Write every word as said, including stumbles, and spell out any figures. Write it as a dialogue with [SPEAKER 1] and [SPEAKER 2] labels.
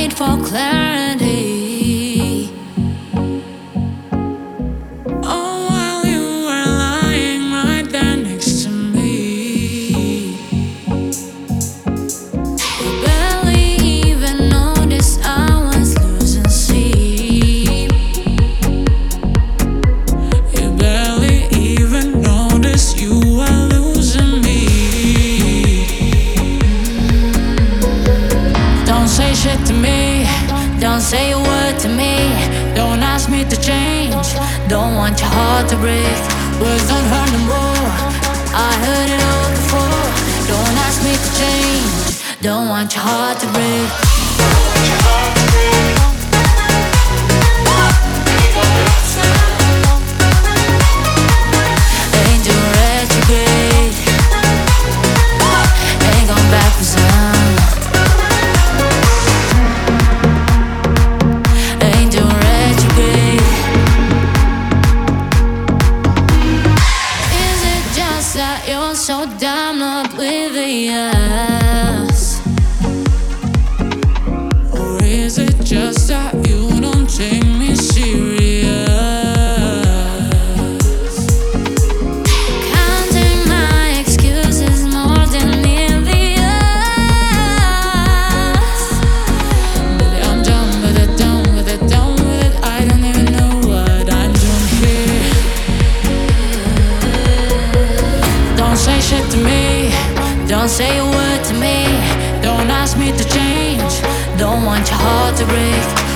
[SPEAKER 1] wait for clarity. Oh, while you were lying right there next to me, you barely even noticed I was losing sleep. You barely even noticed you were losing me. Don't say shit to me, don't say a word to me. Don't ask me to change, don't want your heart to break. Words don't hurt no more, I heard it all before. Don't ask me to change, don't want your heart to break. Ain't doing retrograde, ain't going back for some. Ain't doing retrograde. Is it just that you're so damn oblivious? Or is it just that you don't take me serious? Counting my excuses more than nearly us. But I'm done with it, done with it, done with it. I don't even know what I'm doing here. Don't say shit to me, don't say a word to me. Don't ask me to change, don't want your heart to break.